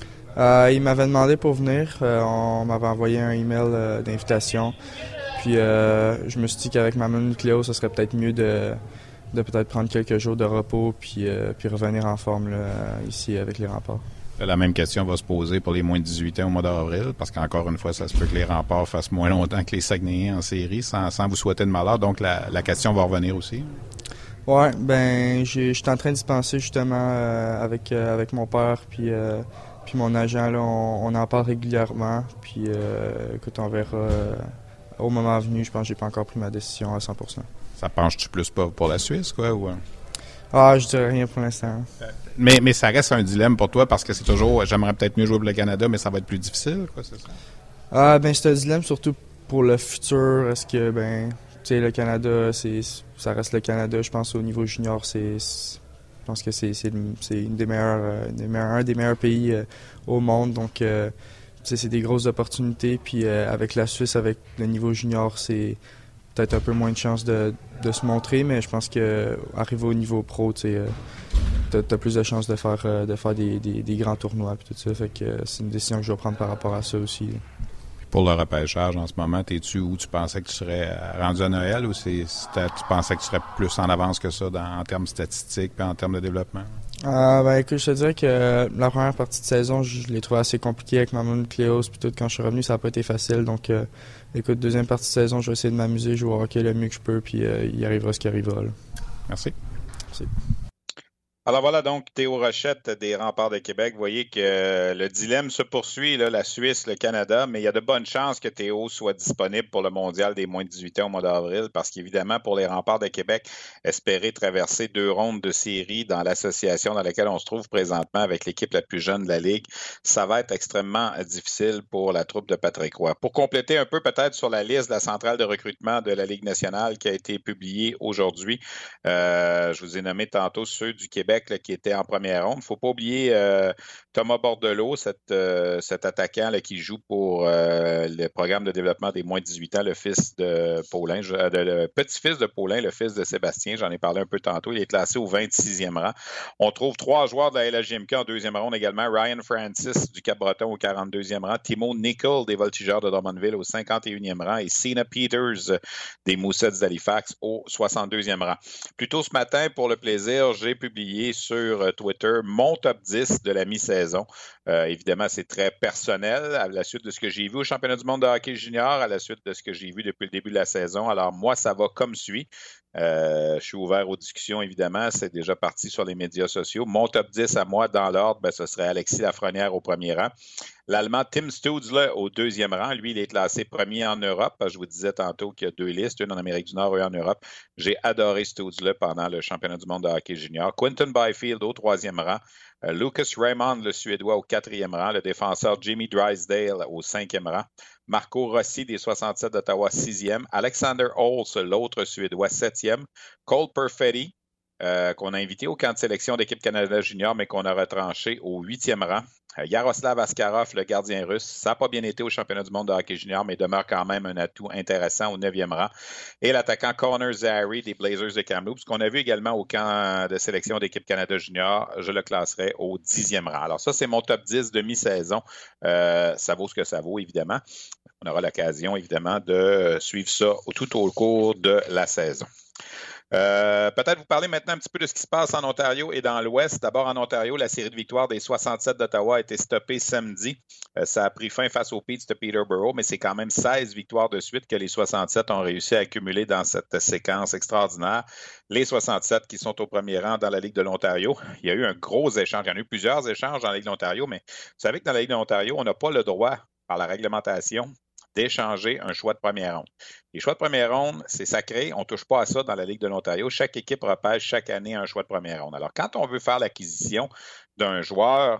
Il m'avait demandé pour venir. On m'avait envoyé un email d'invitation. Puis je me suis dit qu'avec Maman Nucléo, ce serait peut-être mieux de peut-être prendre quelques jours de repos puis revenir en forme là, ici avec les Remparts. La même question va se poser pour les moins de 18 ans au mois d'avril, parce qu'encore une fois, ça se peut que les Remparts fassent moins longtemps que les Saguenayens en série, sans vous souhaiter de malheur. Donc la question va revenir aussi. Ouais, je suis en train d'y penser justement avec mon père puis mon agent, là, on en parle régulièrement. Puis écoute, on verra au moment venu. Je pense que j'ai pas encore pris ma décision à 100%. Ça penche-tu plus pas pour la Suisse, quoi? Ou... je dirais rien pour l'instant. Mais ça reste un dilemme pour toi parce que c'est toujours, j'aimerais peut-être mieux jouer pour le Canada, mais ça va être plus difficile, quoi, c'est ça? C'est un dilemme surtout pour le futur. Est-ce que, le Canada, ça reste le Canada. Je pense au niveau junior, je pense que c'est une des meilleures, un des meilleurs pays au monde. Donc, c'est des grosses opportunités. Puis avec la Suisse, avec le niveau junior, c'est peut-être un peu moins de chance de se montrer. Mais je pense qu'arriver au niveau pro, t'as plus de chances de faire des grands tournois et tout ça. Fait que c'est une décision que je dois prendre par rapport à ça aussi. Pour le repêchage, en ce moment, t'es-tu où tu pensais que tu serais rendu à Noël ou tu pensais que tu serais plus en avance que ça en termes statistiques et en termes de développement? Écoute, je te dirais que la première partie de saison, je l'ai trouvé assez compliqué avec Maman Nucléos, puis tout, quand je suis revenu, ça n'a pas été facile. Donc, écoute, deuxième partie de saison, je vais essayer de m'amuser, jouer au hockey le mieux que je peux, puis il arrivera ce qui arrivera. Là. Merci. Merci. Alors voilà donc Théo Rochette des Remparts de Québec. Vous voyez que le dilemme se poursuit, là, la Suisse, le Canada, mais il y a de bonnes chances que Théo soit disponible pour le mondial des moins de 18 ans au mois d'avril parce qu'évidemment, pour les Remparts de Québec, espérer traverser 2 rondes de série dans l'association dans laquelle on se trouve présentement avec l'équipe la plus jeune de la Ligue, ça va être extrêmement difficile pour la troupe de Patrick Roy. Pour compléter un peu peut-être sur la liste de la centrale de recrutement de la Ligue nationale qui a été publiée aujourd'hui, je vous ai nommé tantôt ceux du Québec là, qui était en première ronde. Il ne faut pas oublier Thomas Bordelot, cet attaquant là, qui joue pour le programme de développement des moins de 18 ans, le fils de Paulin, le petit-fils de Paulin, le fils de Sébastien. J'en ai parlé un peu tantôt. Il est classé au 26e rang. On trouve 3 joueurs de la LHJMQ en 2e ronde également. Ryan Francis du Cap-Breton au 42e rang. Timo Nicol des Voltigeurs de Drummondville au 51e rang. Et Sina Peters des Moussets d'Halifax au 62e rang. Plus tôt ce matin, pour le plaisir, j'ai publié sur Twitter mon top 10 de la mi-saison. Évidemment, c'est très personnel à la suite de ce que j'ai vu au championnat du monde de hockey junior, à la suite de ce que j'ai vu depuis le début de la saison. Alors moi, ça va comme suit. Je suis ouvert aux discussions, évidemment. C'est déjà parti sur les médias sociaux. Mon top 10 à moi, dans l'ordre, ce serait Alexis Lafrenière au premier rang. L'Allemand Tim Stützle au deuxième rang. Lui, il est classé premier en Europe. Je vous disais tantôt qu'il y a 2 listes, une en Amérique du Nord et une en Europe. J'ai adoré Stützle pendant le championnat du monde de hockey junior. Quinton Byfield au troisième rang. Lucas Raymond, le Suédois, au quatrième rang. Le défenseur Jamie Drysdale au cinquième rang. Marco Rossi des 67 d'Ottawa, 6e. Alexander Holtz, l'autre Suédois, 7e. Cole Perfetti, qu'on a invité au camp de sélection d'équipe Canada Junior, mais qu'on a retranché au 8e rang. Yaroslav Askarov, le gardien russe, ça n'a pas bien été au championnat du monde de hockey junior, mais demeure quand même un atout intéressant au 9e rang. Et l'attaquant Connor Zary des Blazers de Kamloops, qu'on a vu également au camp de sélection d'équipe Canada Junior, je le classerai au 10e rang. Alors ça, c'est mon top 10 de mi-saison. Ça vaut ce que ça vaut, évidemment. On aura l'occasion, évidemment, de suivre ça tout au cours de la saison. Peut-être vous parler maintenant un petit peu de ce qui se passe en Ontario et dans l'Ouest. D'abord, en Ontario, la série de victoires des 67 d'Ottawa a été stoppée samedi. Ça a pris fin face aux Petes de Peterborough, mais c'est quand même 16 victoires de suite que les 67 ont réussi à accumuler dans cette séquence extraordinaire. Les 67 qui sont au premier rang dans la Ligue de l'Ontario. Il y a eu un gros échange. Il y en a eu plusieurs échanges dans la Ligue de l'Ontario, mais vous savez que dans la Ligue de l'Ontario, on n'a pas le droit, par la réglementation, d'échanger un choix de première ronde. Les choix de première ronde, c'est sacré. On ne touche pas à ça dans la Ligue de l'Ontario. Chaque équipe repêche chaque année un choix de première ronde. Alors, quand on veut faire l'acquisition d'un joueur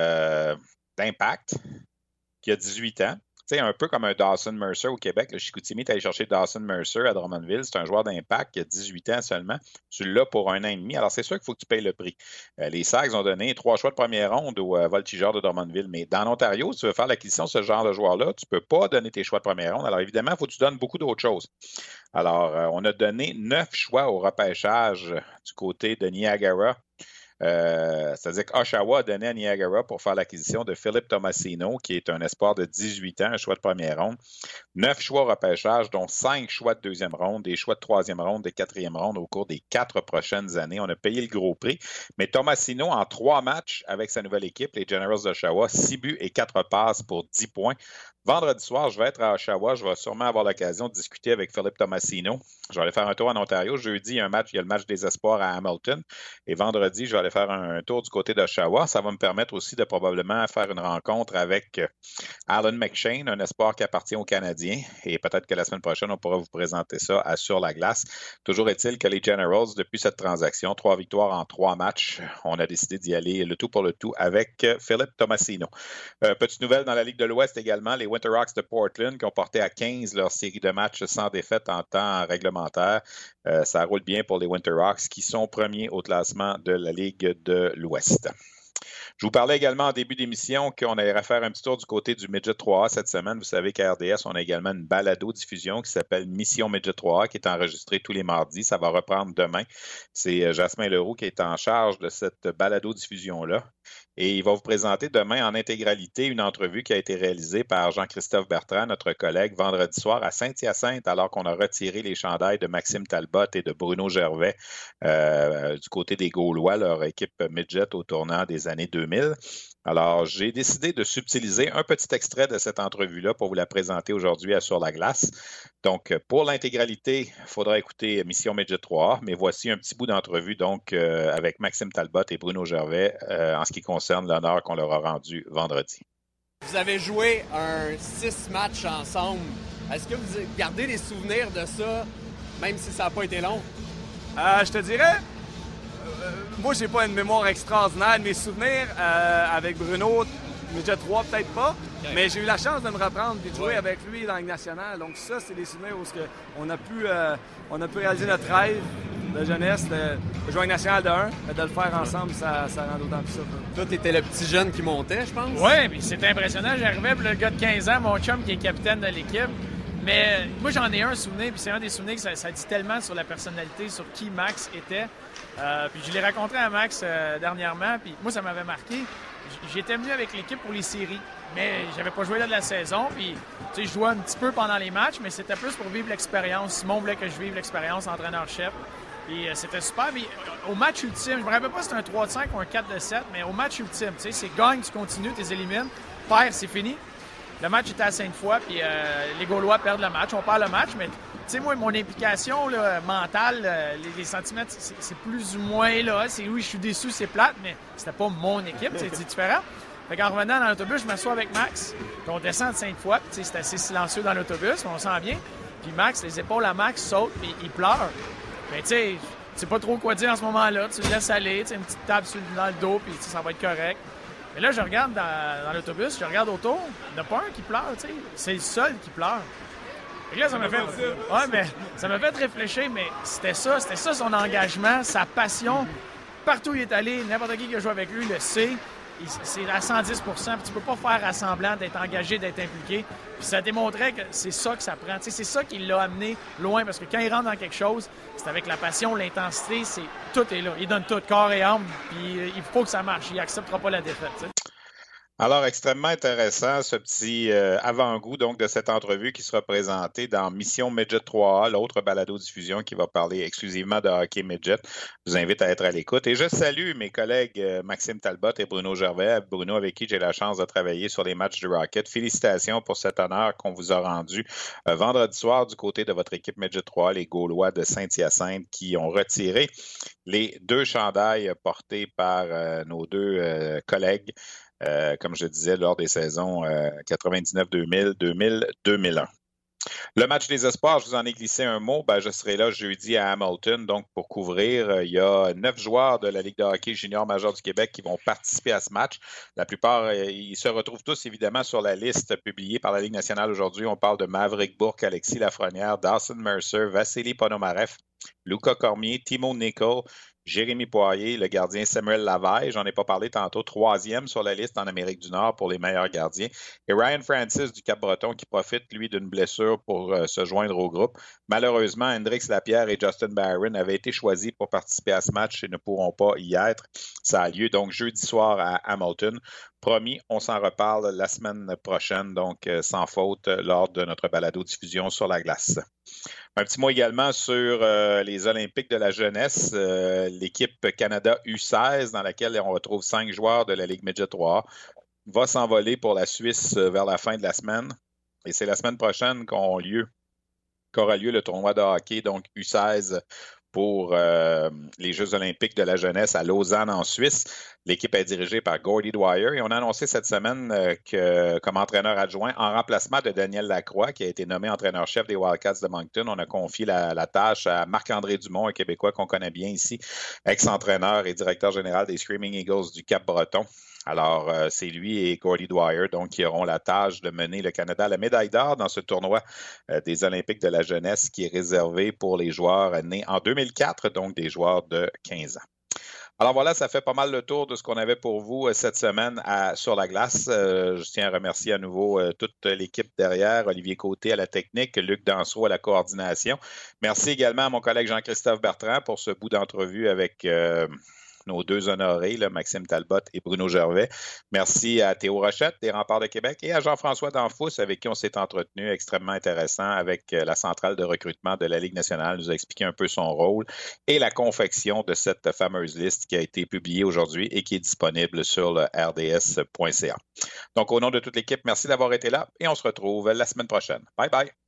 d'impact qui a 18 ans, tu sais, un peu comme un Dawson Mercer au Québec, le Chicoutimi est allé chercher Dawson Mercer à Drummondville. C'est un joueur d'impact qui a 18 ans seulement. Tu l'as pour 1 an et demi. Alors, c'est sûr qu'il faut que tu payes le prix. Les Sags ont donné 3 choix de première ronde au Voltigeurs de Drummondville. Mais dans l'Ontario, si tu veux faire l'acquisition de ce genre de joueur-là, tu ne peux pas donner tes choix de première ronde. Alors, évidemment, il faut que tu donnes beaucoup d'autres choses. Alors, on a donné 9 choix au repêchage du côté de Niagara. C'est-à-dire qu'Oshawa a donné à Niagara pour faire l'acquisition de Philippe Tomasino, qui est un espoir de 18 ans, un choix de première ronde. 9 choix au repêchage, dont 5 choix de deuxième ronde, des choix de troisième ronde, de quatrième ronde au cours des 4 prochaines années. On a payé le gros prix. Mais Tomasino, en 3 matchs avec sa nouvelle équipe, les Generals d'Oshawa, 6 buts et 4 passes pour 10 points. Vendredi soir, je vais être à Oshawa. Je vais sûrement avoir l'occasion de discuter avec Philippe Tomasino. Je vais aller faire un tour en Ontario. Jeudi, il y a le match des espoirs à Hamilton. Et vendredi, je vais aller faire un tour du côté d'Oshawa. Ça va me permettre aussi de probablement faire une rencontre avec Alan McShane, un espoir qui appartient aux Canadiens. Et peut-être que la semaine prochaine, on pourra vous présenter ça à Sur la glace. Toujours est-il que les Generals, depuis cette transaction, 3 victoires en 3 matchs, on a décidé d'y aller le tout pour le tout avec Philippe Tomasino. Petite nouvelle dans la Ligue de l'Ouest également, les Winterhawks de Portland qui ont porté à 15 leur série de matchs sans défaite en temps réglementaire. Ça roule bien pour les Winterhawks qui sont premiers au classement de la Ligue de l'Ouest. Je vous parlais également en début d'émission qu'on allait faire un petit tour du côté du Midget 3A cette semaine. Vous savez qu'à RDS, on a également une balado-diffusion qui s'appelle Mission Midget 3A qui est enregistrée tous les mardis. Ça va reprendre demain. C'est Jasmin Leroux qui est en charge de cette balado-diffusion-là. Et il va vous présenter demain en intégralité une entrevue qui a été réalisée par Jean-Christophe Bertrand, notre collègue, vendredi soir à Saint-Hyacinthe, alors qu'on a retiré les chandails de Maxime Talbot et de Bruno Gervais du côté des Gaulois, leur équipe midget au tournant des années 2000. Alors, j'ai décidé de subtiliser un petit extrait de cette entrevue-là pour vous la présenter aujourd'hui à Sur la glace. Donc, pour l'intégralité, il faudra écouter Mission Midget 3A, mais voici un petit bout d'entrevue donc avec Maxime Talbot et Bruno Gervais en ce qui concerne l'honneur qu'on leur a rendu vendredi. Vous avez joué un 6 matchs ensemble. Est-ce que vous gardez des souvenirs de ça, même si ça n'a pas été long? Je te dirais... moi, j'ai pas une mémoire extraordinaire. Mes souvenirs avec Bruno, Midget 3, peut-être pas, mais j'ai eu la chance de me reprendre et de jouer avec lui dans la Ligue nationale. Donc ça, c'est des souvenirs où on a pu réaliser notre rêve de jeunesse, de jouer en Ligue nationale de 1, mais de le faire ensemble, ça rend d'autant plus ça. Toi, t'étais le petit jeune qui montait, je pense? Oui, puis c'était impressionnant. J'arrivais pour le gars de 15 ans, mon chum qui est capitaine de l'équipe. Mais moi, j'en ai un souvenir, puis c'est un des souvenirs que ça dit tellement sur la personnalité, sur qui Max était. Puis je l'ai raconté à Max dernièrement, puis moi, ça m'avait marqué. J'étais venu avec l'équipe pour les séries, mais j'avais pas joué là de la saison, puis tu sais, je jouais un petit peu pendant les matchs, mais c'était plus pour vivre l'expérience. Simon voulait que je vive l'expérience entraîneur-chef, puis c'était super. Puis au match ultime, je me rappelle pas si c'était un 3 de 5 ou un 4 de 7, mais au match ultime, tu sais, c'est gagne, tu continues, tu les élimines, perds, c'est fini. Le match était à Sainte-Foy, puis les Gaulois perdent le match. On perd le match, mais sais, moi, mon implication là, mentale, les sentiments, c'est plus ou moins là. Oui, je suis déçu, c'est plate, mais c'était pas mon équipe, c'est différent. Fait qu'en revenant dans l'autobus, je m'assois avec Max, puis on descend de 5 fois, puis c'est assez silencieux dans l'autobus, mais on sent bien. Puis Max, les épaules à Max sautent, puis il pleure. Mais tu sais pas trop quoi dire en ce moment-là, tu le laisses aller, une petite tape dans le dos, puis ça va être correct. Mais là, je regarde dans l'autobus, je regarde autour, il n'y en a pas un qui pleure, tu sais. C'est le seul qui pleure. Et là, ça m'a fait réfléchir, mais c'était ça son engagement, sa passion. Partout où il est allé, n'importe qui a joué avec lui le sait. C'est à 110 %. Puis tu peux pas faire à semblant d'être engagé, d'être impliqué. Puis ça démontrait que c'est ça que ça prend. Tu sais, c'est ça qui l'a amené loin, parce que quand il rentre dans quelque chose, c'est avec la passion, l'intensité, tout est là. Il donne tout, corps et âme, puis il faut que ça marche. Il acceptera pas la défaite, tu sais. Alors, extrêmement intéressant ce petit avant-goût donc de cette entrevue qui sera présentée dans Mission Midget 3A, l'autre balado-diffusion qui va parler exclusivement de hockey midget. Je vous invite à être à l'écoute. Et je salue mes collègues Maxime Talbot et Bruno Gervais. Bruno, avec qui j'ai la chance de travailler sur les matchs du Rocket. Félicitations pour cet honneur qu'on vous a rendu vendredi soir du côté de votre équipe Midget 3A, les Gaulois de Saint-Hyacinthe, qui ont retiré les 2 chandails portés par nos 2 collègues. Comme je disais, lors des saisons 99-2000, 2000-2001. Le match des espoirs, je vous en ai glissé un mot. Je serai là jeudi à Hamilton, donc pour couvrir. Il y a 9 joueurs de la Ligue de hockey junior majeur du Québec qui vont participer à ce match. La plupart, ils se retrouvent tous évidemment sur la liste publiée par la Ligue nationale aujourd'hui. On parle de Maverick Bourque, Alexis Lafrenière, Dawson Mercer, Vassili Ponomarev, Luca Cormier, Timo Nicol, Jérémy Poirier, le gardien Samuel Lavaille, j'en ai pas parlé tantôt, 3e sur la liste en Amérique du Nord pour les meilleurs gardiens. Et Ryan Francis du Cap-Breton qui profite, lui, d'une blessure pour se joindre au groupe. Malheureusement, Hendrix Lapierre et Justin Barron avaient été choisis pour participer à ce match et ne pourront pas y être. Ça a lieu donc jeudi soir à Hamilton. Promis, on s'en reparle la semaine prochaine, donc sans faute, lors de notre balado-diffusion sur la glace. Un petit mot également sur les Olympiques de la jeunesse, l'équipe Canada U16 dans laquelle on retrouve 5 joueurs de la Ligue Midget 3A va s'envoler pour la Suisse vers la fin de la semaine. Et c'est la semaine prochaine qu'aura lieu le tournoi de hockey, donc U16 pour les Jeux olympiques de la jeunesse à Lausanne en Suisse. L'équipe est dirigée par Gordy Dwyer et on a annoncé cette semaine que, comme entraîneur adjoint, en remplacement de Daniel Lacroix, qui a été nommé entraîneur-chef des Wildcats de Moncton, on a confié la tâche à Marc-André Dumont, un Québécois qu'on connaît bien ici, ex-entraîneur et directeur général des Screaming Eagles du Cap-Breton. Alors, c'est lui et Gordy Dwyer donc, qui auront la tâche de mener le Canada à la médaille d'or dans ce tournoi des Olympiques de la jeunesse qui est réservé pour les joueurs nés en 2004, donc des joueurs de 15 ans. Alors voilà, ça fait pas mal le tour de ce qu'on avait pour vous cette semaine sur la glace. Je tiens à remercier à nouveau toute l'équipe derrière, Olivier Côté à la technique, Luc Dansereau à la coordination. Merci également à mon collègue Jean-Christophe Bertrand pour ce bout d'entrevue avec nos 2 honorés, là, Maxime Talbot et Bruno Gervais. Merci à Théo Rochette des Remparts de Québec et à Jean-François Danfous avec qui on s'est entretenu, extrêmement intéressant avec la centrale de recrutement de la Ligue nationale. Il nous a expliqué un peu son rôle et la confection de cette fameuse liste qui a été publiée aujourd'hui et qui est disponible sur le rds.ca. Donc, au nom de toute l'équipe, merci d'avoir été là et on se retrouve la semaine prochaine. Bye bye!